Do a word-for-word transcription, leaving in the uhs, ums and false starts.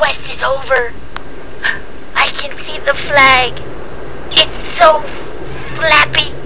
quest is over. I can see the flag. It's so flappy.